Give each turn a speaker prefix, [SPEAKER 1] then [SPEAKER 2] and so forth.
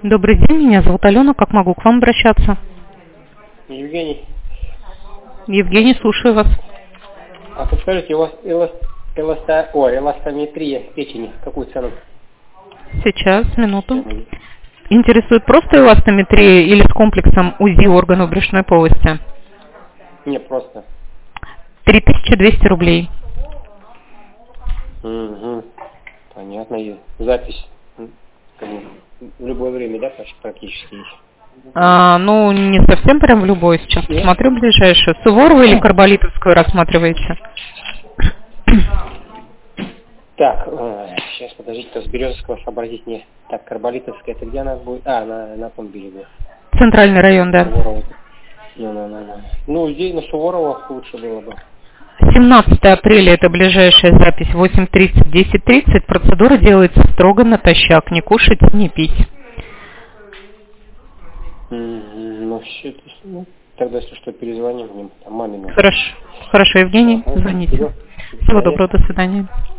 [SPEAKER 1] Добрый день, меня зовут Алена. Как могу к вам обращаться?
[SPEAKER 2] Евгений,
[SPEAKER 1] Евгений, слушаю вас.
[SPEAKER 2] а подскажите, у вас эластометрия печени, какую цену?
[SPEAKER 1] Сейчас, минуту. Интересует просто эластометрия или с комплексом УЗИ органов брюшной полости?
[SPEAKER 2] Не, просто.
[SPEAKER 1] 3200 рублей.
[SPEAKER 2] Угу. Понятно. И запись как бы в любое время, да, практически есть?
[SPEAKER 1] Ну, не совсем прям в любой. Сейчас посмотрю ближайшую. Суворова или Карболитовскую рассматриваете?
[SPEAKER 2] Так, сейчас, подождите, с Березовского сообразить мне. Так, Карболитовская, это где она будет? На том берегу.
[SPEAKER 1] Центральный район, да.
[SPEAKER 2] Суворова. Ну, здесь на Суворова лучше было бы.
[SPEAKER 1] 17 апреля это ближайшая запись, 8:30, 10:30. Процедура делается строго натощак, не кушать, не пить.
[SPEAKER 2] Ну, тогда, если что, перезвоним маме.
[SPEAKER 1] Хорошо, Евгений, звоните. Всего доброго, до свидания.